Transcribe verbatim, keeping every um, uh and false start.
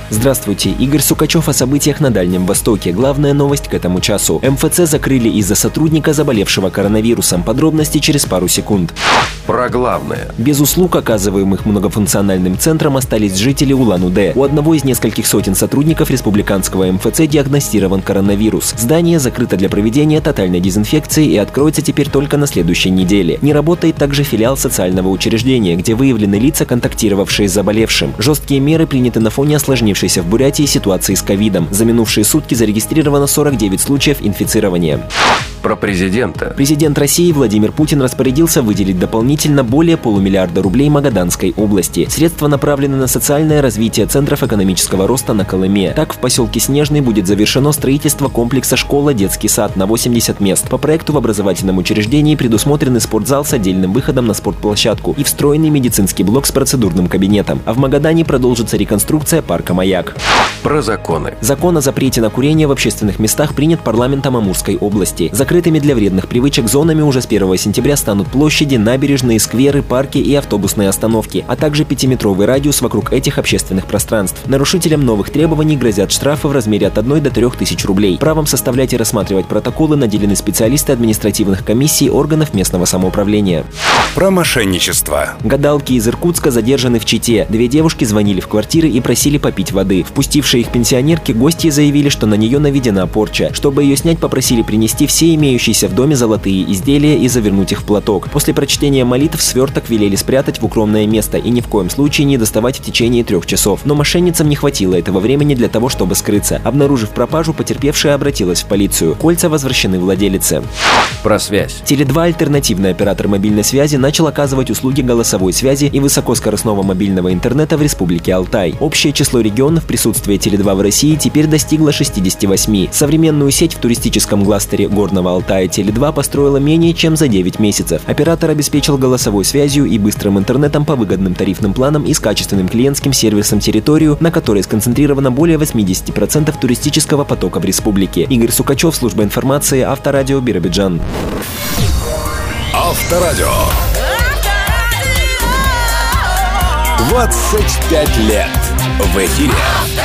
Здравствуйте, Игорь Сукачев о событиях на Дальнем Востоке. Главная новость к этому часу. эм эф цэ закрыли из-за сотрудника, заболевшего коронавирусом. Подробности через пару секунд. Про главное. Без услуг, оказываемых многофункциональным центром, остались жители Улан-Удэ. У одного из нескольких сотен сотрудников республиканского эм эф цэ диагностирован коронавирус. Здание закрыто для проведения тотальной дезинфекции и откроется теперь только на следующей неделе. Не работает также филиал социального учреждения, где выявлены лица, контактировавшие с заболевшим. Жесткие меры приняты на фоне осложнившейся в Бурятии ситуации с ковидом. За минувшие сутки зарегистрировано сорок девять случаев инфицирования. Про президента. Президент России Владимир Путин распорядился выделить дополнительно более полумиллиарда рублей Магаданской области. Средства направлены на социальное развитие центров экономического роста на Колыме. Так, в поселке Снежный будет завершено строительство комплекса школа-детский сад на восемьдесят мест. По проекту в образовательном учреждении предусмотрены спортзал с отдельным выходом на спортплощадку и встроенный медицинский блок с процедурным кабинетом. А в Магадане продолжится реконструкция парка «Маяк». Про законы. Закон о запрете на курение в общественных местах принят парламентом Амурской области. Закрытыми для вредных привычек зонами уже с первого сентября станут площади, набережные, скверы, парки и автобусные остановки, а также пятиметровый радиус вокруг этих общественных пространств. Нарушителям новых требований грозят штрафы в размере от одной до трех тысяч рублей. Правом составлять и рассматривать протоколы наделены специалисты административных комиссий органов местного самоуправления. Про мошенничество. Гадалки из Иркутска задержаны в Чите. Две девушки звонили в квартиры и просили попить воды. Впустившие их пенсионерки гостья заявили, что на нее наведена порча. Чтобы ее снять, попросили принести все имеющиеся в доме золотые изделия и завернуть их в платок. После прочтения молитв сверток велели спрятать в укромное место и ни в коем случае не доставать в течение трех часов. Но мошенницам не хватило этого времени для того, чтобы скрыться. Обнаружив пропажу, потерпевшая обратилась в полицию. Кольца возвращены владелице. Про связь. Теле два, альтернативный оператор мобильной связи, начал оказывать услуги голосовой связи и высокоскоростного мобильного интернета в Республике Алтай. Общее число регионов присутствия Теле два в России теперь достигло шестидесяти восьми. Современную сеть в туристическом кластере Горного Алтая Теле два построила менее чем за девять месяцев. Оператор обеспечил голосовой связью и быстрым интернетом по выгодным тарифным планам и с качественным клиентским сервисом территорию, на которой сконцентрировано более восьмидесяти процентов туристического потока в республике. Игорь Сукачев, служба информации, Авторадио, Биробиджан. Авторадио. двадцать пять лет в эфире.